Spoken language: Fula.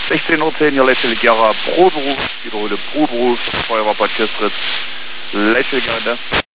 16:10 Uhr, hier Leipzig Gera, Proberuf, wiederhole Proberuf, Feuerwehrbad Köstritz, Leipzig Gera.